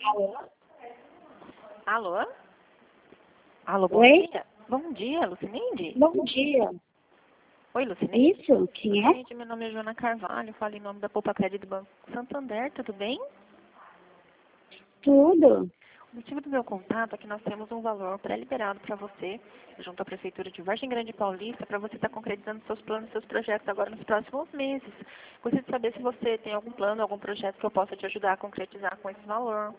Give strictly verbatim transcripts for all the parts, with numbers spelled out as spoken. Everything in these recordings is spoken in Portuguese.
Alô? Alô? Alô, bom Oi? dia. Bom dia, Lucineide? Bom dia. Oi, Lucineide. Isso? Quem é? Lucineide, meu nome é Joana Carvalho, falo em nome da Poupa Crédito do Banco Santander, tudo bem? Tudo? O motivo do meu contato é que nós temos um valor pré-liberado para você, junto à Prefeitura de Vargem Grande Paulista, para você estar concretizando seus planos, seus projetos agora nos próximos meses. Gostaria de saber se você tem algum plano, algum projeto que eu possa te ajudar a concretizar com esse valor.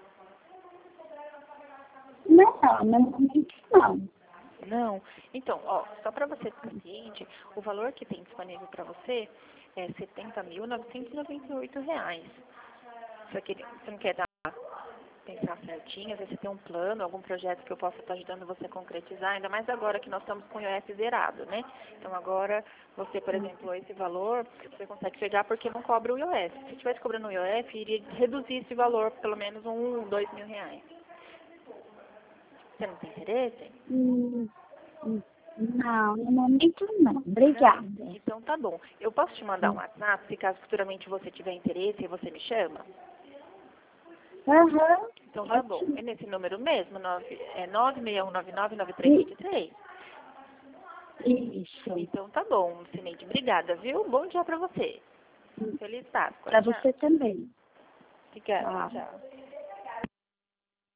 Não, no momento não. Não? Então, ó, só para você ficar ciente, o valor que tem disponível para você é setenta mil novecentos e noventa e oito reais. Você, quer, você não quer dar, pensar certinho, às vezes você tem um plano, algum projeto que eu possa estar ajudando você a concretizar, ainda mais agora que nós estamos com o I O F zerado, né? Então agora, você, por exemplo, esse valor, você consegue pegar porque não cobra o I O F. Se estivesse cobrando o I O F, iria reduzir esse valor pelo menos um, dois mil reais. Você não tem interesse? Hum, hum, Não, no momento não. Não? Obrigada. Então tá bom. Eu posso te mandar um WhatsApp, se caso futuramente você tiver interesse e você me chama? Aham, Então tá bom. ótimo. É nesse número mesmo? nove, é nove seis um nove nove nove três I- dois três? Isso. Então tá bom, Cineide. Obrigada, viu? Bom dia pra você. Feliz Páscoa. Para Tchau. você também. Obrigada. Tchau. Tchau.